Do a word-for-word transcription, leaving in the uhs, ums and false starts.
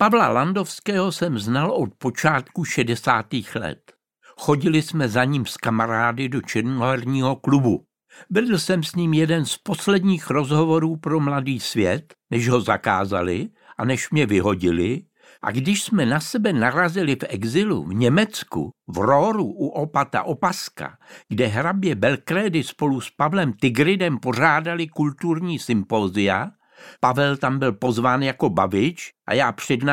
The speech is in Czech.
Pavla Landovského jsem znal od počátku šedesátých let. Chodili jsme za ním s kamarády do černoherního klubu. Vedl jsem s ním jeden z posledních rozhovorů pro Mladý svět, než ho zakázali a než mě vyhodili, a když jsme na sebe narazili v exilu v Německu, v Rohru u opata Opaska, kde hrabě Belkrédy spolu s Pavlem Tigridem pořádali kulturní sympózia, Pavel tam byl pozván jako bavič a já přednášel